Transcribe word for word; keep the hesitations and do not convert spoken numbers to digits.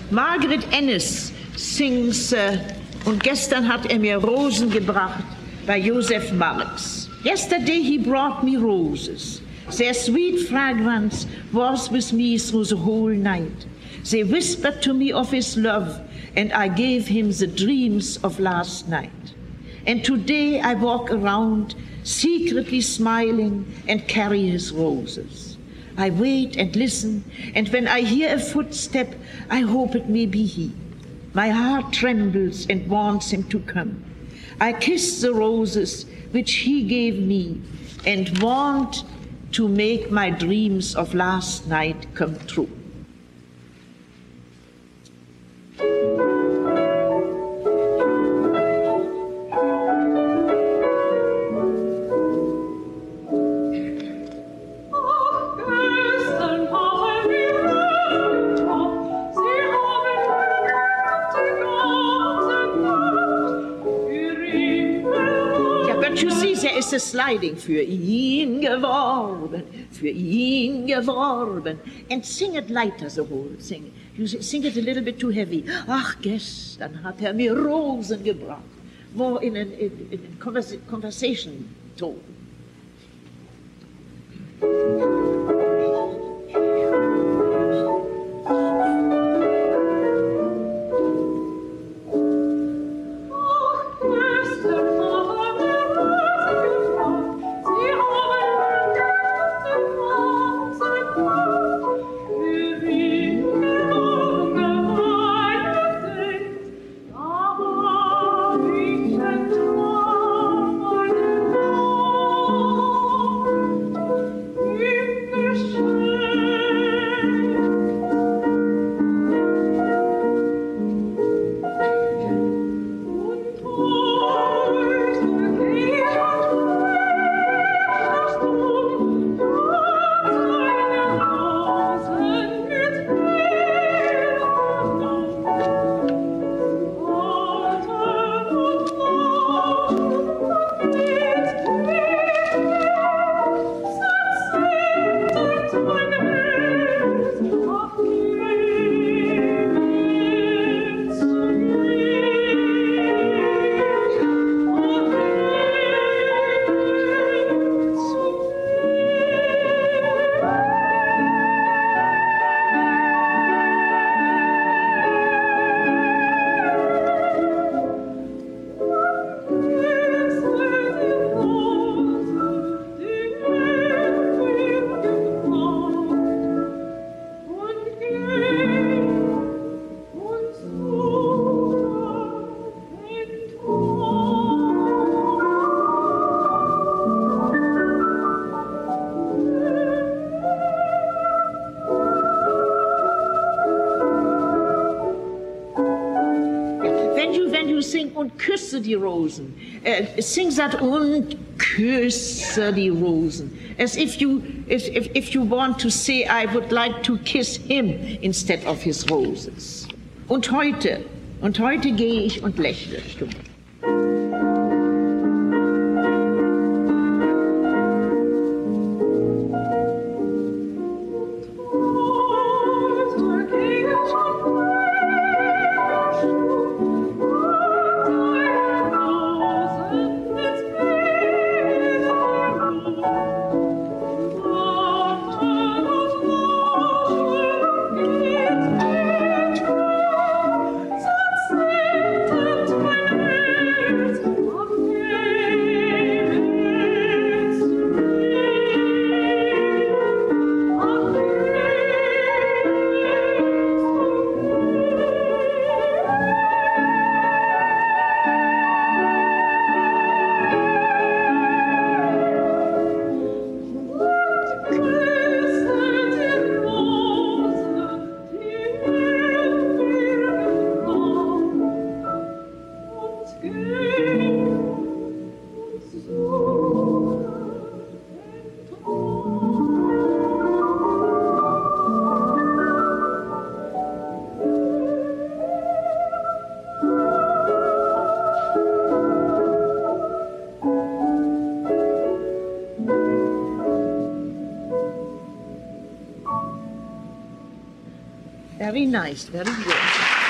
Margaret Ennis sings, uh, und gestern hat er mir Rosen gebracht by Joseph Marx. Yesterday he brought me roses. Their sweet fragrance was with me through the whole night. They whispered to me of his love, and I gave him the dreams of last night. And today I walk around, secretly smiling, and carry his roses. I wait and listen, and when I hear a footstep, I hope it may be he. My heart trembles and wants him to come. I kiss the roses which he gave me, and want to make my dreams of last night come true. Ist es sliding, für ihn geworben, für ihn geworben. And sing it lighter, the whole thing. You sing it a little bit too heavy. Ach, gestern hat er mir Rosen gebracht. More in a, in, in a conversa conversation tone. Küsse die Rosen. Uh, sing that und küsse die Rosen. As if you, if, if, if you want to say, I would like to kiss him instead of his roses. Und heute, und heute gehe ich und lächle stumm. Thank you. Very nice, very good.